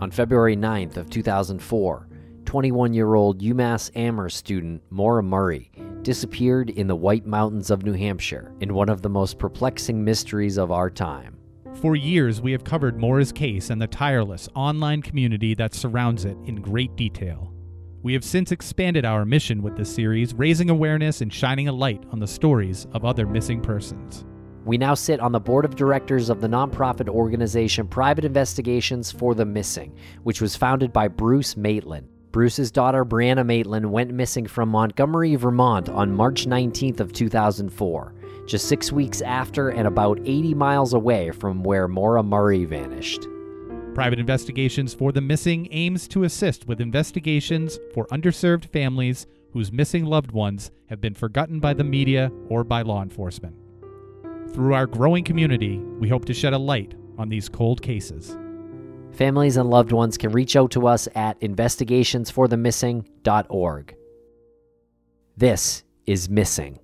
On February 9th of 2004, 21-year-old UMass Amherst student Maura Murray disappeared in the White Mountains of New Hampshire in one of the most perplexing mysteries of our time. For years, we have covered Maura's case and the tireless online community that surrounds it in great detail. We have since expanded our mission with this series, raising awareness and shining a light on the stories of other missing persons. We now sit on the board of directors of the nonprofit organization Private Investigations for the Missing, which was founded by Bruce Maitland. Bruce's daughter, Brianna Maitland, went missing from Montgomery, Vermont on March 19th of 2004, just 6 weeks after and about 80 miles away from where Maura Murray vanished. Private Investigations for the Missing aims to assist with investigations for underserved families whose missing loved ones have been forgotten by the media or by law enforcement. Through our growing community, we hope to shed a light on these cold cases. Families and loved ones can reach out to us at investigationsforthemissing.org. This is Missing.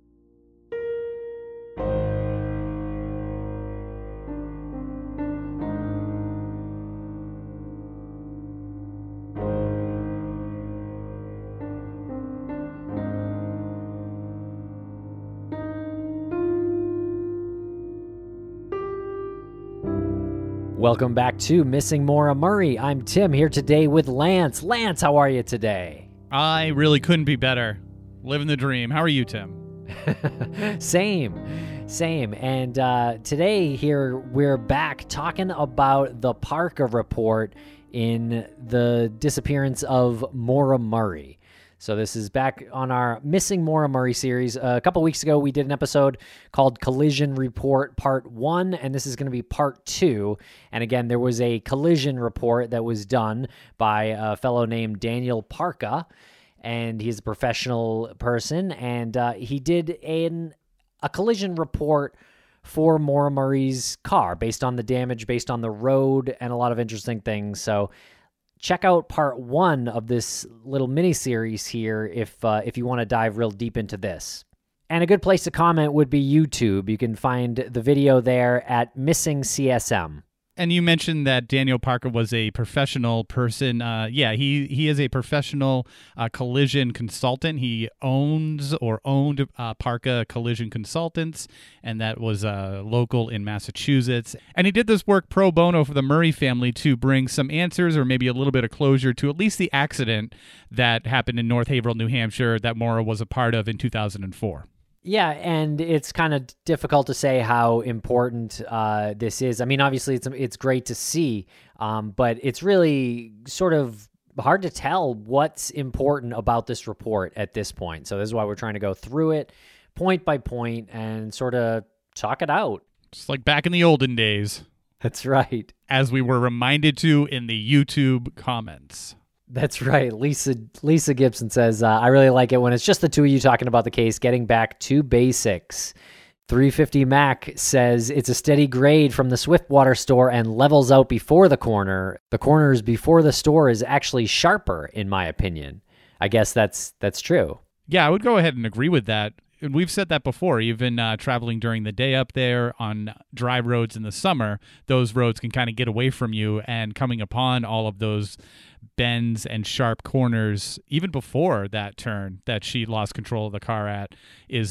Welcome back to Missing Maura Murray. I'm Tim, here today with Lance. Lance, how are you today? I really couldn't be better. Living the dream. How are you, Tim? Same. And today here we're back talking about the Parker report in the disappearance of Maura Murray. So this is back on our Missing Maura Murray series. A couple weeks ago, we did an episode called Collision Report Part 1, and this is going to be Part 2. And again, there was a collision report that was done by a fellow named Daniel Parka, and he's a professional person, and he did a collision report for Maura Murray's car based on the damage, based on the road, and a lot of interesting things. So check out part 1 of this little mini-series here if you want to dive real deep into this. And a good place to comment would be YouTube. You can find the video there at Missing CSM. And you mentioned that Daniel Parker was a professional person. He is a professional collision consultant. He owns or owned Parker Collision Consultants, and that was local in Massachusetts. And he did this work pro bono for the Murray family to bring some answers or maybe a little bit of closure to at least the accident that happened in North Haverhill, New Hampshire, that Maura was a part of in 2004. Yeah, and it's kind of difficult to say how important this is. I mean, obviously, it's great to see, but it's really sort of hard to tell what's important about this report at this point. So this is why we're trying to go through it point by point and sort of talk it out. Just like back in the olden days. That's right. As we were reminded to in the YouTube comments. That's right. Lisa Gibson says, I really like it when it's just the two of you talking about the case, getting back to basics. 350 Mac says it's a steady grade from the Swiftwater store and levels out before the corner. The corners before the store is actually sharper, in my opinion. I guess that's true. Yeah, I would go ahead and agree with that. And we've said that before, even traveling during the day up there on dry roads in the summer, those roads can kind of get away from you, and coming upon all of those bends and sharp corners, even before that turn that she lost control of the car at, is,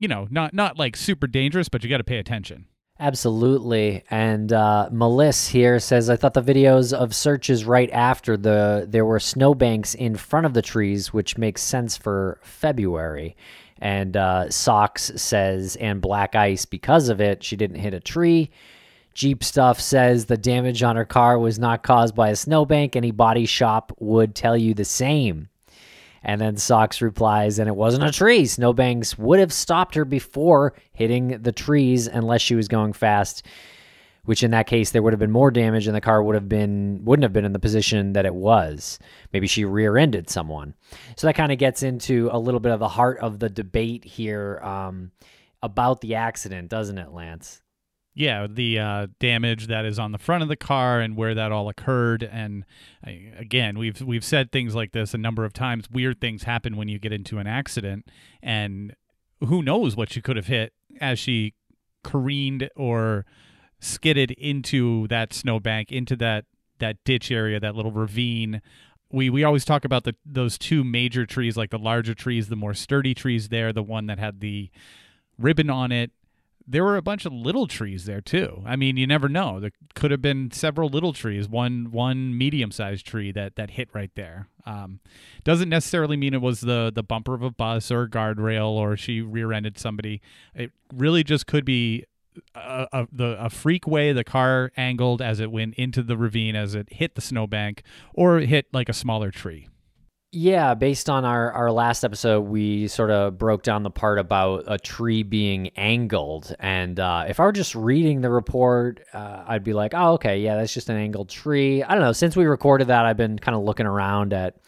not like super dangerous, but you got to pay attention. Absolutely. And Melissa here says, I thought the videos of searches right after there were snowbanks in front of the trees, which makes sense for February. And Socks says, and black ice because of it. She didn't hit a tree. Jeep Stuff says the damage on her car was not caused by a snowbank. Any body shop would tell you the same. And then Socks replies, and it wasn't a tree. Snowbanks would have stopped her before hitting the trees unless she was going fast, which in that case there would have been more damage and the car wouldn't have been in the position that it was. Maybe she rear-ended someone. So that kind of gets into a little bit of the heart of the debate here about the accident, doesn't it, Lance? Yeah, the damage that is on the front of the car and where that all occurred. And again, we've said things like this a number of times. Weird things happen when you get into an accident, and who knows what she could have hit as she careened or skidded into that snowbank, into that that ditch area, that little ravine. We always talk about those two major trees, like the larger trees, the more sturdy trees there, the one that had the ribbon on it. There were a bunch of little trees there too. I mean, you never know. There could have been several little trees, one medium-sized tree that hit right there. Doesn't necessarily mean it was the bumper of a bus or a guardrail or she rear-ended somebody. It really just could be a freak way the car angled as it went into the ravine, as it hit the snowbank, or it hit like a smaller tree. Yeah, based on our last episode, we sort of broke down the part about a tree being angled. And if I were just reading the report, I'd be like, oh, okay, yeah, that's just an angled tree. I don't know. Since we recorded that, I've been kind of looking around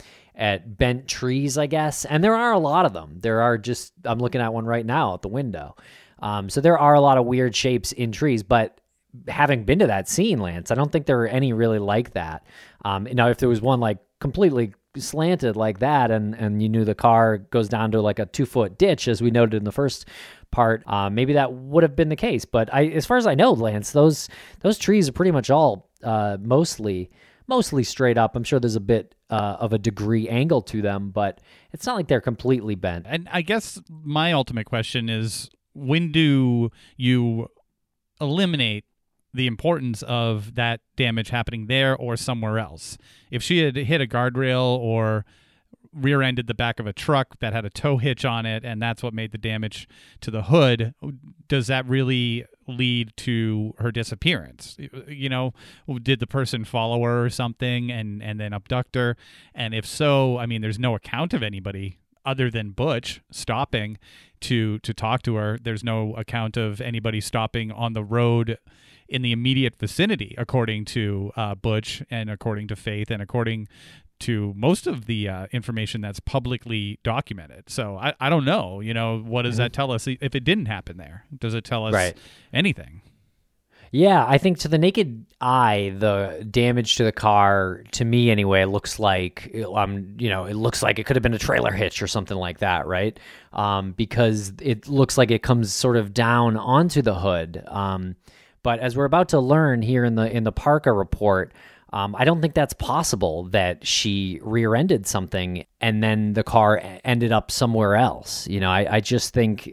at bent trees, I guess. And there are a lot of them. I'm looking at one right now at the window. So there are a lot of weird shapes in trees. But having been to that scene, Lance, I don't think there were any really like that. Now, if there was one like completely slanted like that and you knew the car goes down to like a 2-foot ditch, as we noted in the first part, maybe that would have been the case. But as far as I know, Lance, those trees are pretty much all mostly straight up. I'm sure there's a bit of a degree angle to them, but it's not like they're completely bent. And I guess my ultimate question is, when do you eliminate the importance of that damage happening there or somewhere else? If she had hit a guardrail or rear-ended the back of a truck that had a tow hitch on it, and that's what made the damage to the hood, does that really lead to her disappearance? You know, did the person follow her or something and then abduct her? And if so, I mean, there's no account of anybody other than Butch stopping to talk to her. There's no account of anybody stopping on the road in the immediate vicinity, according to Butch and according to Faith and according to most of the information that's publicly documented. So I don't know, what does that tell us if it didn't happen there? Does it tell us anything? Yeah, I think to the naked eye, the damage to the car, to me anyway, looks like, it looks like it could have been a trailer hitch or something like that, right? Because it looks like it comes sort of down onto the hood. But as we're about to learn here in the Parka report, I don't think that's possible that she rear-ended something and then the car ended up somewhere else. I just think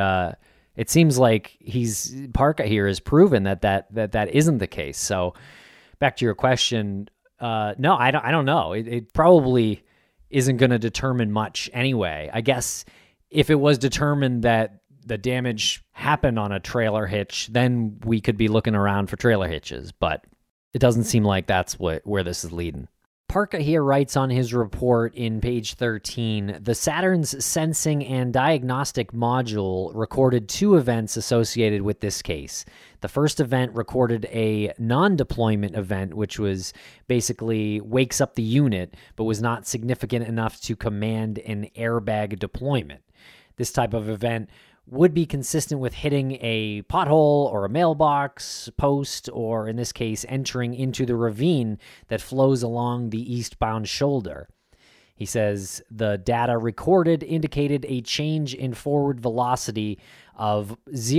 it seems like Parka here has proven that isn't the case. So back to your question, no, I don't know. It probably isn't going to determine much anyway. I guess if it was determined that the damage happened on a trailer hitch, then we could be looking around for trailer hitches, but it doesn't seem like that's where this is leading. Parka here writes on his report in page 13, the Saturn's sensing and diagnostic module recorded 2 events associated with this case. The first event recorded a non-deployment event, which was basically wakes up the unit, but was not significant enough to command an airbag deployment. This type of event would be consistent with hitting a pothole or a mailbox post, or in this case, entering into the ravine that flows along the eastbound shoulder. He says the data recorded indicated a change in forward velocity of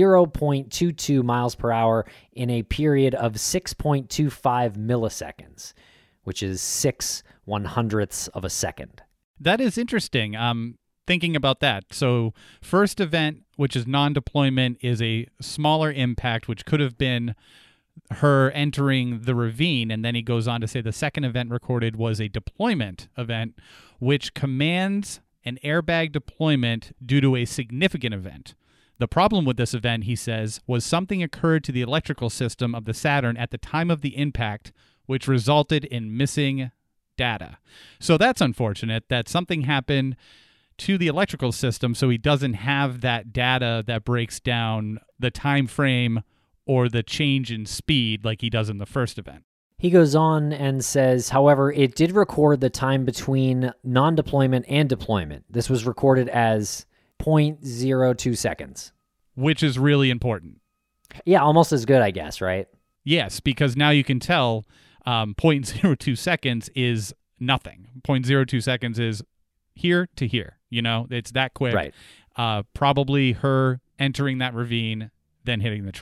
0.22 miles per hour in a period of 6.25 milliseconds, which is 6/100ths of a second. That is interesting. Thinking about that. So first event, which is non-deployment, is a smaller impact, which could have been her entering the ravine. And then he goes on to say the second event recorded was a deployment event, which commands an airbag deployment due to a significant event. The problem with this event, he says, was something occurred to the electrical system of the Saturn at the time of the impact, which resulted in missing data. So that's unfortunate that something happened to the electrical system, so he doesn't have that data that breaks down the time frame or the change in speed like he does in the first event. He goes on and says, however, it did record the time between non-deployment and deployment. This was recorded as 0.02 seconds. Which is really important. Yeah, almost as good, I guess, right? Yes, because now you can tell 0.02 seconds is nothing. 0.02 seconds is here to here. It's that quick. Right. Probably her entering that ravine, then hitting the tree.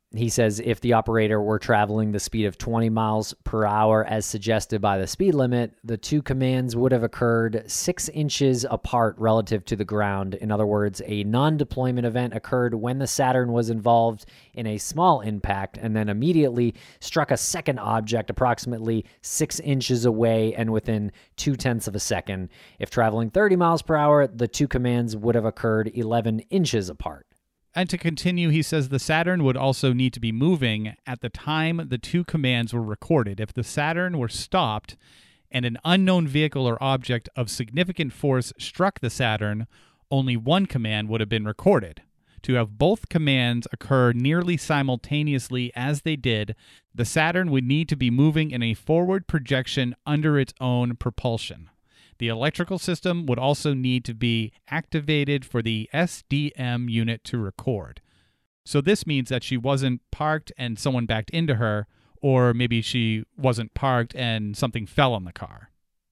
He says if the operator were traveling the speed of 20 miles per hour as suggested by the speed limit, the two commands would have occurred 6 inches apart relative to the ground. In other words, a non-deployment event occurred when the Saturn was involved in a small impact and then immediately struck a second object approximately 6 inches away and within 0.2 of a second. If traveling 30 miles per hour, the two commands would have occurred 11 inches apart. And to continue, he says the Saturn would also need to be moving at the time the two commands were recorded. If the Saturn were stopped and an unknown vehicle or object of significant force struck the Saturn, only one command would have been recorded. To have both commands occur nearly simultaneously as they did, the Saturn would need to be moving in a forward projection under its own propulsion. The electrical system would also need to be activated for the SDM unit to record. So this means that she wasn't parked and someone backed into her, or maybe she wasn't parked and something fell on the car.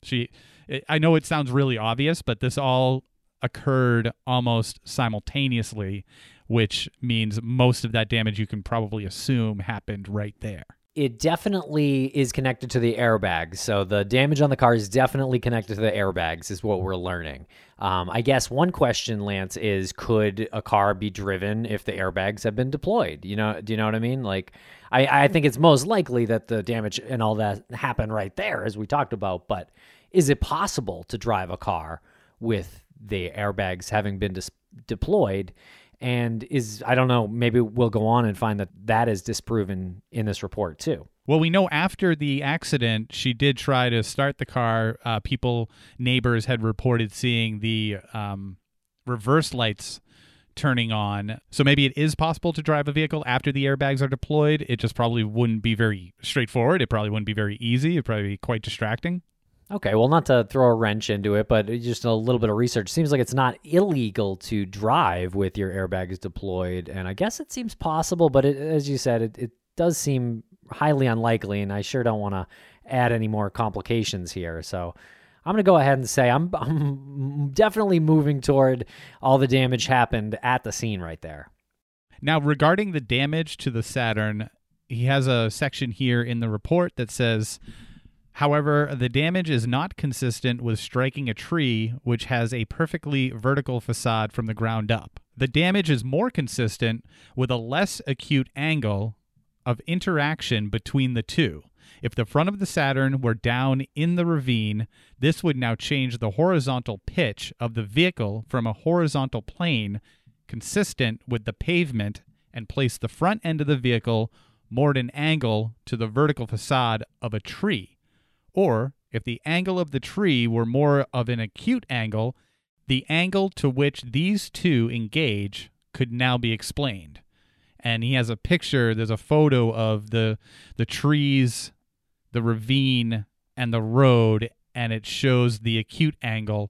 I know it sounds really obvious, but this all occurred almost simultaneously, which means most of that damage you can probably assume happened right there. It definitely is connected to the airbags. So the damage on the car is definitely connected to the airbags is what we're learning. I guess one question, Lance, is could a car be driven if the airbags have been deployed? Do you know what I mean? Like, I think it's most likely that the damage and all that happened right there, as we talked about. But is it possible to drive a car with the airbags having been deployed? And I don't know, maybe we'll go on and find that is disproven in this report too. Well, we know after the accident, she did try to start the car. Neighbors had reported seeing the reverse lights turning on. So maybe it is possible to drive a vehicle after the airbags are deployed. It just probably wouldn't be very straightforward. It probably wouldn't be very easy. It'd probably be quite distracting. Okay, well, not to throw a wrench into it, but just a little bit of research. Seems like it's not illegal to drive with your airbags deployed, and I guess it seems possible, but as you said, it does seem highly unlikely, and I sure don't want to add any more complications here. So I'm going to go ahead and say I'm definitely moving toward all the damage happened at the scene right there. Now, regarding the damage to the Saturn, he has a section here in the report that says, however, the damage is not consistent with striking a tree, which has a perfectly vertical facade from the ground up. The damage is more consistent with a less acute angle of interaction between the two. If the front of the Saturn were down in the ravine, this would now change the horizontal pitch of the vehicle from a horizontal plane consistent with the pavement and place the front end of the vehicle more at an angle to the vertical facade of a tree. Or, if the angle of the tree were more of an acute angle, the angle to which these two engage could now be explained. And he has a picture, there's a photo of the trees, the ravine, and the road, and it shows the acute angle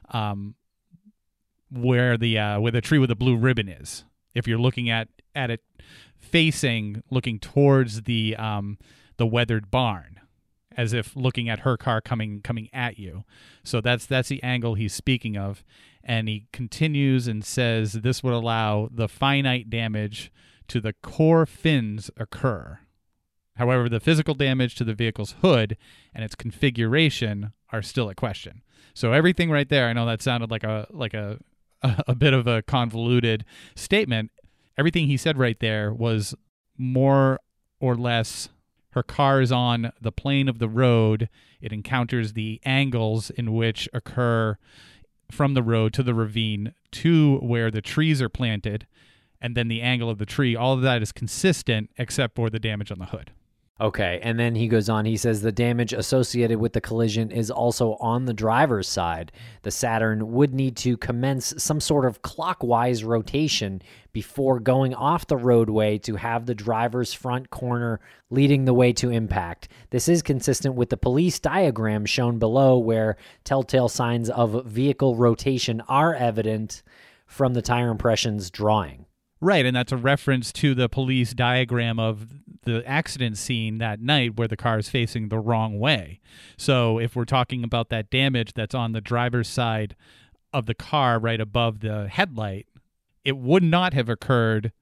where the tree with the blue ribbon is. If you're looking at it looking towards the weathered barn, as if looking at her car coming at you. So that's the angle he's speaking of. And he continues and says this would allow the finite damage to the core fins occur. However, the physical damage to the vehicle's hood and its configuration are still a question. So everything right there, I know that sounded like a bit of a convoluted statement. Everything he said right there was more or less: her car is on the plane of the road. It encounters the angles in which occur from the road to the ravine to where the trees are planted, and then the angle of the tree. All of that is consistent except for the damage on the hood. Okay, and then he goes on, he says the damage associated with the collision is also on the driver's side. The Saturn would need to commence some sort of clockwise rotation before going off the roadway to have the driver's front corner leading the way to impact. This is consistent with the police diagram shown below, where telltale signs of vehicle rotation are evident from the tire impressions drawing. Right, and that's a reference to the police diagram of the accident scene that night where the car is facing the wrong way. So if we're talking about that damage that's on the driver's side of the car right above the headlight, it would not have occurred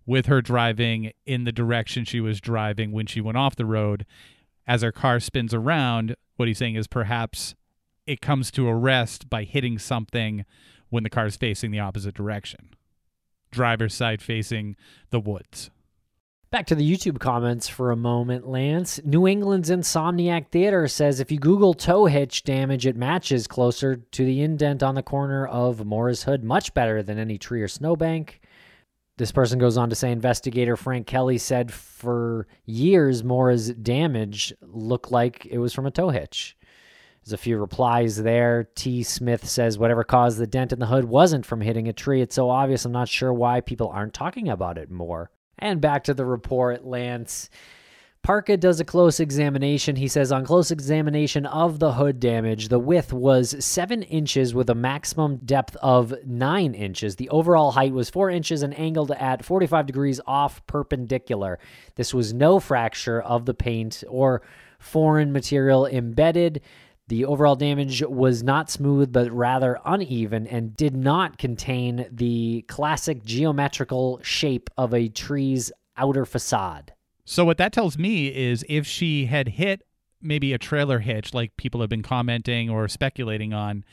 with her driving in the direction she was driving when she went off the road. As her car spins around, what he's saying is perhaps it comes to a rest by hitting something when the car is facing the opposite direction. Driver's side facing the woods. Back to the YouTube comments for a moment, Lance. New England's Insomniac Theater says if you Google tow hitch damage, it matches closer to the indent on the corner of Mora's hood. Much better than any tree or snowbank. This person goes on to say investigator Frank Kelly said for years Mora's damage looked like it was from a tow hitch. There's a few replies there. T. Smith says whatever caused the dent in the hood wasn't from hitting a tree. It's so obvious I'm not sure why people aren't talking about it more. And back to the report, Lance. Parka does a close examination. He says on close examination of the hood damage, the width was 7 inches with a maximum depth of 9 inches. The overall height was 4 inches and angled at 45 degrees off perpendicular. This was no fracture of the paint or foreign material embedded. The overall damage was not smooth, but rather uneven and did not contain the classic geometrical shape of a tree's outer facade. So what that tells me is if she had hit maybe a trailer hitch, like people have been commenting or speculating on,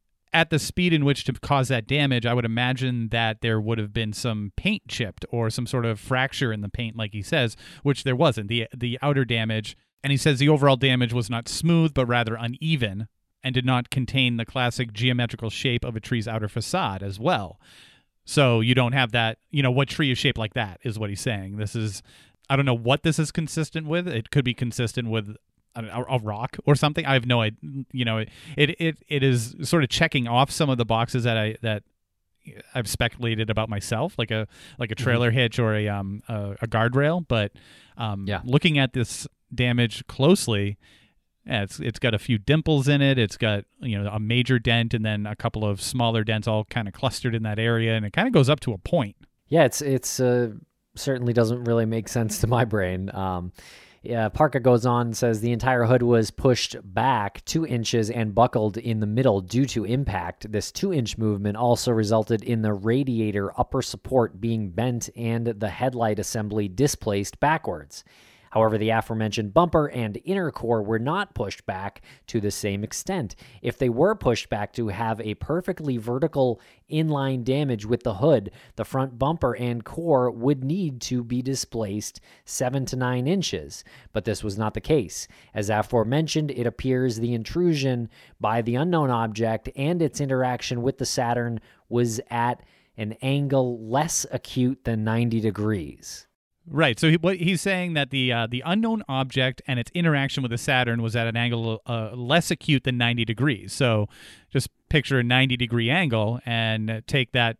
at the speed in which to cause that damage, I would imagine that there would have been some paint chipped or some sort of fracture in the paint, like he says, which there wasn't. The outer damage. And he says the overall damage was not smooth, but rather uneven, and did not contain the classic geometrical shape of a tree's outer facade as well. So you don't have that, what tree is shaped like that is what he's saying. This is, I don't know what this is consistent with. It could be consistent with a rock or something. I have no idea. It is sort of checking off some of the boxes that I've speculated about myself, like a trailer hitch or a guardrail. But looking at this damage closely, it's got a few dimples in it. It's got a major dent and then a couple of smaller dents all kind of clustered in that area, and it kind of goes up to a point. Yeah, it's certainly doesn't really make sense to my brain. Parka goes on and says the entire hood was pushed back 2 inches and buckled in the middle due to impact. This 2-inch movement also resulted in the radiator upper support being bent and the headlight assembly displaced backwards. However, the aforementioned bumper and inner core were not pushed back to the same extent. If they were pushed back to have a perfectly vertical inline damage with the hood, the front bumper and core would need to be displaced 7 to 9 inches. But this was not the case. As aforementioned, it appears the intrusion by the unknown object and its interaction with the Saturn was at an angle less acute than 90 degrees. Right. So what he's saying that the unknown object and its interaction with the Saturn was at an angle less acute than 90 degrees. So just picture a 90-degree angle and take the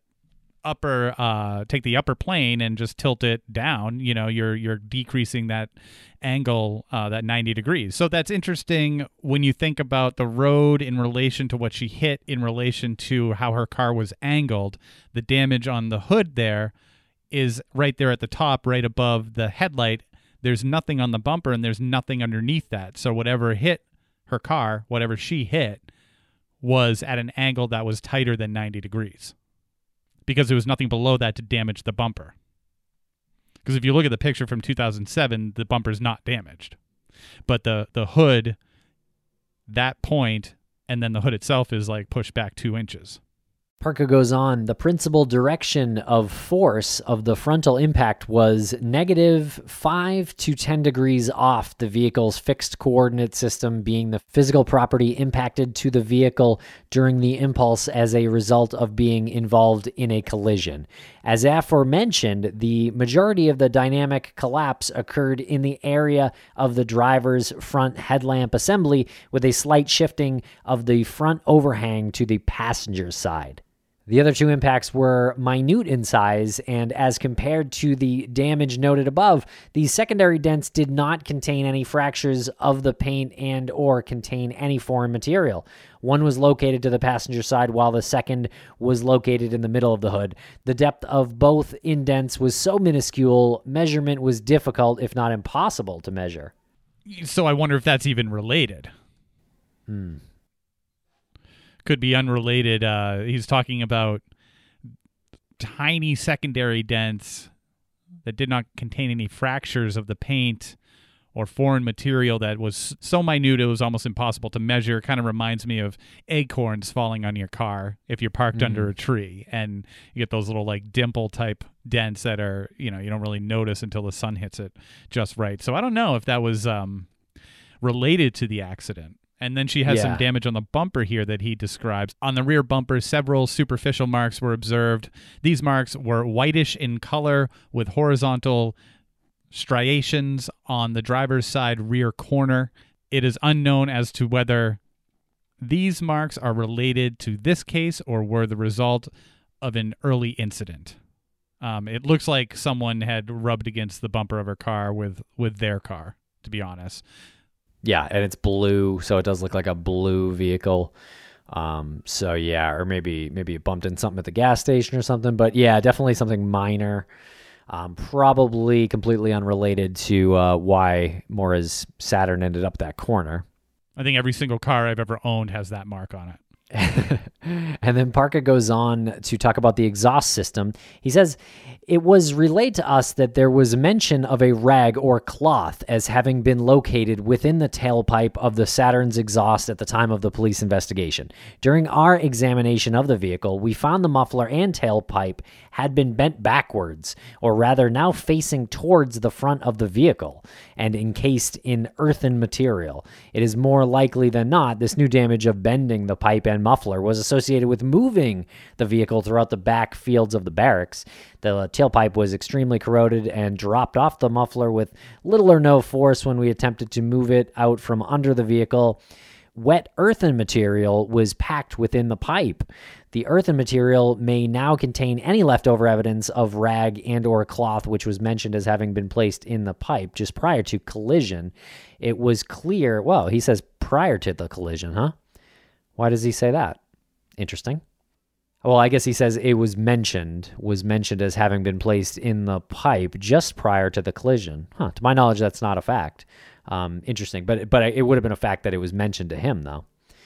upper plane and just tilt it down. You're decreasing that angle, that 90 degrees. So that's interesting when you think about the road in relation to what she hit in relation to how her car was angled. The damage on the hood there is right there at the top, right above the headlight. There's nothing on the bumper and there's nothing underneath that. So whatever hit her car, whatever she hit, was at an angle that was tighter than 90 degrees because there was nothing below that to damage the bumper. Because if you look at the picture from 2007, the bumper's not damaged. But the hood, that point, and then the hood itself is like pushed back 2 inches. Parka goes on, the principal direction of force of the frontal impact was -5 to 10 degrees off the vehicle's fixed coordinate system, being the physical property impacted to the vehicle during the impulse as a result of being involved in a collision. As aforementioned, the majority of the dynamic collapse occurred in the area of the driver's front headlamp assembly, with a slight shifting of the front overhang to the passenger side. The other two impacts were minute in size, and as compared to the damage noted above, the secondary dents did not contain any fractures of the paint and or contain any foreign material. One was located to the passenger side, while the second was located in the middle of the hood. The depth of both indents was so minuscule, measurement was difficult, if not impossible, to measure. So I wonder if that's even related. Could be unrelated. He's talking about tiny secondary dents that did not contain any fractures of the paint or foreign material that was so minute it was almost impossible to measure. Kind of reminds me of acorns falling on your car if you're parked under a tree, and you get those little like dimple type dents that are, you don't really notice until the sun hits it just right. So I don't know if that was related to the accident. And then she has some damage on the bumper here that he describes. On the rear bumper, several superficial marks were observed. These marks were whitish in color with horizontal striations on the driver's side rear corner. It is unknown as to whether these marks are related to this case or were the result of an early incident. It looks like someone had rubbed against the bumper of her car with their car, to be honest. Yeah, and it's blue, so it does look like a blue vehicle. So yeah, or maybe it bumped in something at the gas station or something. But yeah, definitely something minor. Probably completely unrelated to why Mora's Saturn ended up that corner. I think every single car I've ever owned has that mark on it. And then Parka goes on to talk about the exhaust system. He says, it was relayed to us that there was mention of a rag or cloth as having been located within the tailpipe of the Saturn's exhaust at the time of the police investigation. During our examination of the vehicle, we found the muffler and tailpipe had been bent backwards, or rather now facing towards the front of the vehicle, and encased in earthen material. It is more likely than not this new damage of bending the pipe and muffler was associated with moving the vehicle throughout the back fields of the barracks. The tailpipe was extremely corroded and dropped off the muffler with little or no force when we attempted to move it out from under the vehicle. Wet earthen material was packed within the pipe. The earthen material may now contain any leftover evidence of rag and or cloth which was mentioned as having been placed in the pipe just prior to collision. It was clear, well, he says prior to the collision, huh? Why does he say that? Interesting. Well, I guess he says it was mentioned as having been placed in the pipe just prior to the collision. Huh, to my knowledge, that's not a fact. Interesting, but it would have been a fact that it was mentioned to him, though.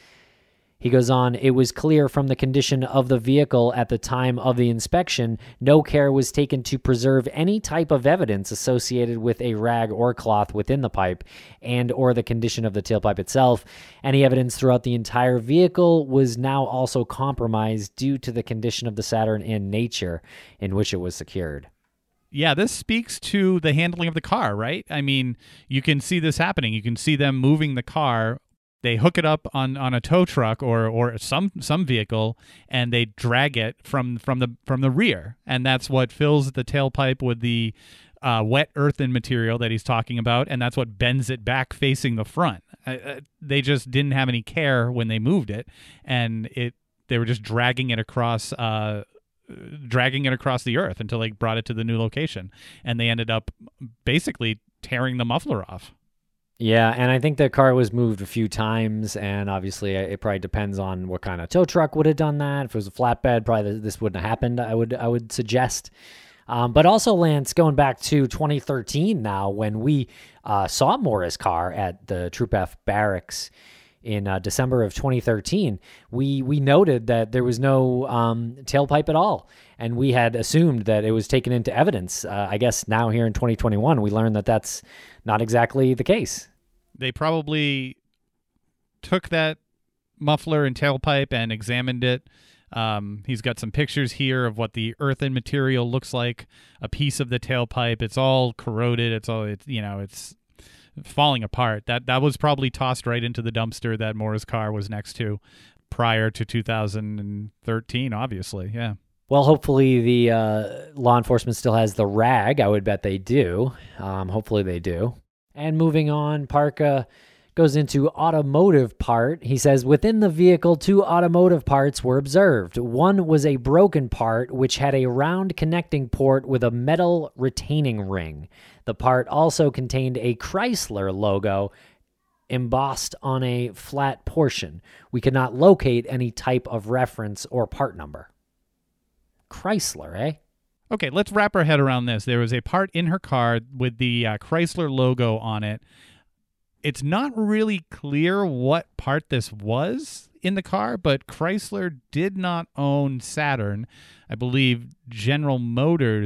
He goes on, it was clear from the condition of the vehicle at the time of the inspection, no care was taken to preserve any type of evidence associated with a rag or cloth within the pipe and or the condition of the tailpipe itself. Any evidence throughout the entire vehicle was now also compromised due to the condition of the Saturn and nature in which it was secured. Yeah, this speaks to the handling of the car, right? I mean, you can see this happening. You can see them moving the car. They hook it up on a tow truck or some vehicle, and they drag it from the rear, and that's what fills the tailpipe with the wet earthen material that he's talking about, and that's what bends it back facing the front. They just didn't have any care when they moved it, and they were just dragging it across the earth until they brought it to the new location, and they ended up basically tearing the muffler off. Yeah, and I think the car was moved a few times, and obviously it probably depends on what kind of tow truck would have done that. If it was a flatbed, probably this wouldn't have happened, I would suggest. But also, Lance, going back to 2013 now, when we saw Mora's car at the Troop F barracks in December of 2013, we noted that there was no tailpipe at all, and we had assumed that it was taken into evidence. I guess now here in 2021, we learned that that's not exactly the case. They probably took that muffler and tailpipe and examined it. He's got some pictures here of what the earthen material looks like, a piece of the tailpipe. It's all corroded. It's falling apart. That was probably tossed right into the dumpster that Mora's car was next to prior to 2013, obviously. Yeah. Well, hopefully the law enforcement still has the rag. I would bet they do. Hopefully they do. And moving on, Parka goes into automotive part. He says, within the vehicle, 2 automotive parts were observed. One was a broken part, which had a round connecting port with a metal retaining ring. The part also contained a Chrysler logo embossed on a flat portion. We could not locate any type of reference or part number. Chrysler, eh? Okay, let's wrap our head around this. There was a part in her car with the Chrysler logo on it. It's not really clear what part this was in the car, but Chrysler did not own Saturn. I believe General Motors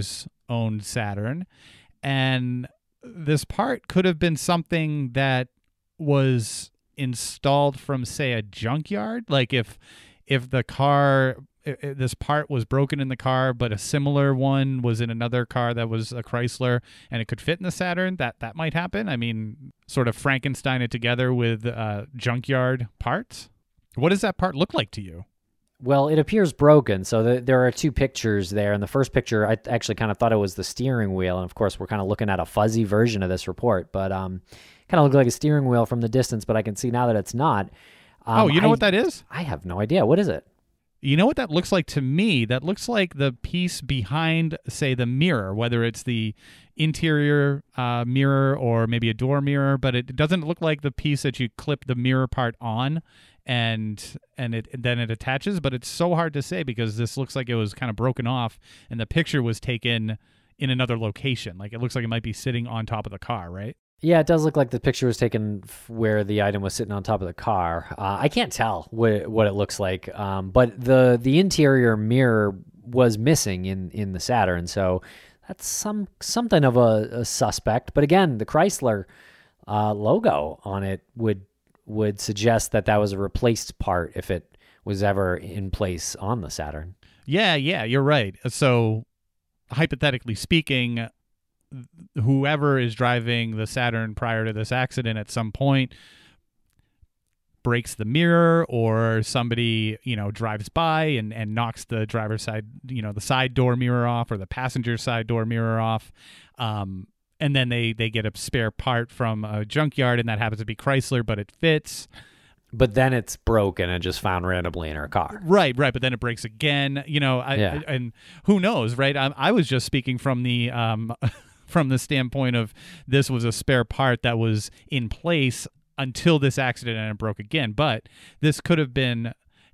owned Saturn. And this part could have been something that was installed from, say, a junkyard. Like if the car, if this part was broken in the car, but a similar one was in another car that was a Chrysler and it could fit in the Saturn, that might happen. I mean, sort of Frankenstein it together with junkyard parts. What does that part look like to you? Well, it appears broken. So there are two pictures there. In the first picture, I actually kind of thought it was the steering wheel. And of course, we're kind of looking at a fuzzy version of this report, but kind of looked like a steering wheel from the distance, but I can see now that it's not. You know what that is? I have no idea. What is it? You know what that looks like to me? That looks like the piece behind, say, the mirror, whether it's the interior mirror or maybe a door mirror, but it doesn't look like the piece that you clip the mirror part on and then it attaches. But it's so hard to say because this looks like it was kind of broken off and the picture was taken in another location. Like it looks like it might be sitting on top of the car, right? Yeah, it does look like the picture was taken where the item was sitting on top of the car. I can't tell what it looks like, but the interior mirror was missing in the Saturn, so that's something of a suspect. But again, the Chrysler logo on it would suggest that was a replaced part if it was ever in place on the Saturn. Yeah, you're right. So hypothetically speaking, whoever is driving the Saturn prior to this accident at some point breaks the mirror, or somebody, drives by and knocks the driver's side, the side door mirror off, or the passenger side door mirror off. And then they get a spare part from a junkyard, and that happens to be Chrysler, but it fits. But then it's broken and just found randomly in her car. Right. But then it breaks again, and who knows, right? I was just speaking from the from the standpoint of this was a spare part that was in place until this accident and it broke again. But this could have been,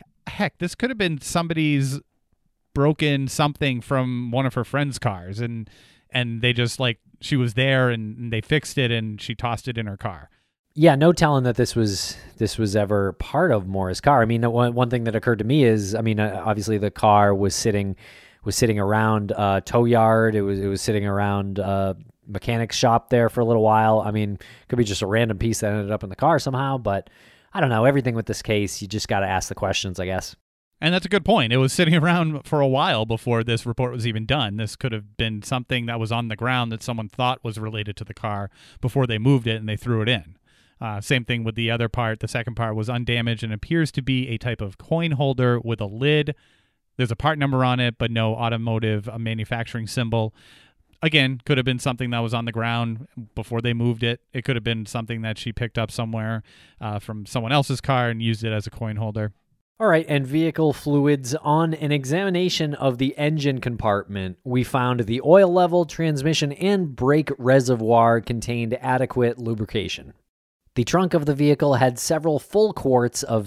somebody's broken something from one of her friend's cars, and they just, like, she was there and they fixed it and she tossed it in her car. Yeah, no telling that this was ever part of Maura's car. I mean, one thing that occurred to me is, obviously the car was sitting around a tow yard. It was sitting around a mechanic's shop there for a little while. I mean, could be just a random piece that ended up in the car somehow, but I don't know. Everything with this case, you just got to ask the questions, I guess. And that's a good point. It was sitting around for a while before this report was even done. This could have been something that was on the ground that someone thought was related to the car before they moved it and they threw it in. Same thing with the other part. The second part was undamaged and appears to be a type of coin holder with a lid. There's a part number on it, but no automotive manufacturing symbol. Again, could have been something that was on the ground before they moved it. It could have been something that she picked up somewhere from someone else's car and used it as a coin holder. All right, and vehicle fluids. On an examination of the engine compartment, we found the oil level, transmission, and brake reservoir contained adequate lubrication. The trunk of the vehicle had several full quarts of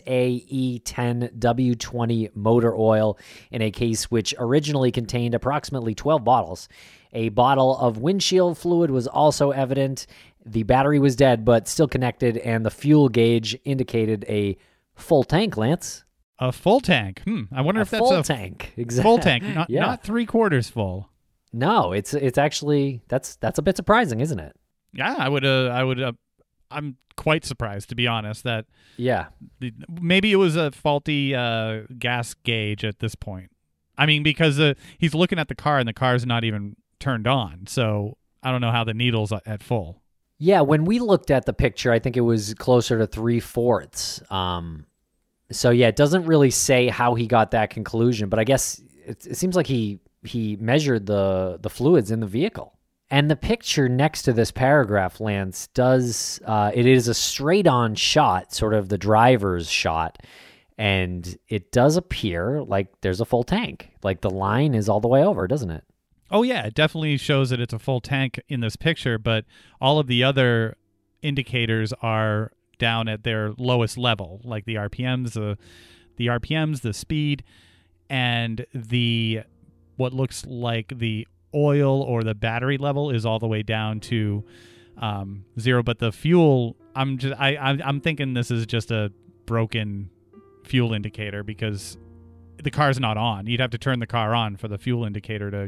SAE10W20 motor oil in a case which originally contained approximately 12 bottles. A bottle of windshield fluid was also evident. The battery was dead but still connected, and the fuel gauge indicated a full tank, Lance. A full tank? I wonder if that's full tank. Exactly. Full tank, not 3/4 full. No, it's actually that's a bit surprising, isn't it? Yeah, I'm quite surprised, to be honest, that maybe it was a faulty gas gauge at this point. I mean, because he's looking at the car and the car's not even turned on, so I don't know how the needle's at full. Yeah, when we looked at the picture, I think it was closer to 3/4. So yeah, it doesn't really say how he got that conclusion, but I guess it seems like he measured the fluids in the vehicle. And the picture next to this paragraph, Lance, it is a straight-on shot, sort of the driver's shot, and it does appear like there's a full tank. Like the line is all the way over, doesn't it? Oh, yeah, it definitely shows that it's a full tank in this picture, but all of the other indicators are down at their lowest level, like the RPMs, the speed, and what looks like the oil or the battery level is all the way down to 0. But the fuel, I'm thinking this is just a broken fuel indicator because the car's not on. You'd have to turn the car on for the fuel indicator to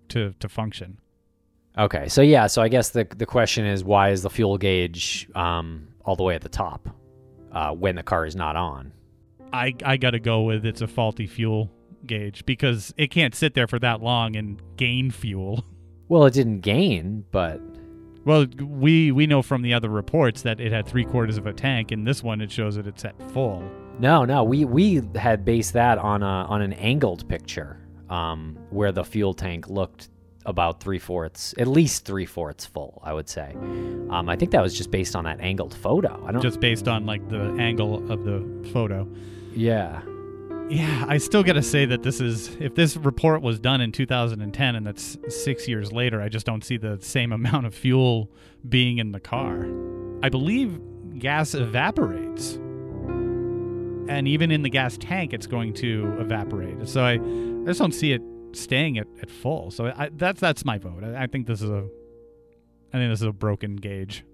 to function. Okay, so yeah, so I guess the question is, why is the fuel gauge all the way at the top when the car is not on? I got to go with it's a faulty fuel gauge because it can't sit there for that long and gain fuel. Well, it didn't gain, but... Well, we know from the other reports that it had 3/4 of a tank, and this one it shows that it's at full. No, we had based that on an angled picture where the fuel tank looked about 3/4, at least 3/4 full, I would say. I think that was just based on that angled photo. Just based on like the angle of the photo. Yeah. Yeah, I still got to say that if this report was done in 2010 and that's 6 years later, I just don't see the same amount of fuel being in the car. I believe gas evaporates. And even in the gas tank, it's going to evaporate. So I just don't see it staying at full. So that's my vote. I think this is a broken gauge.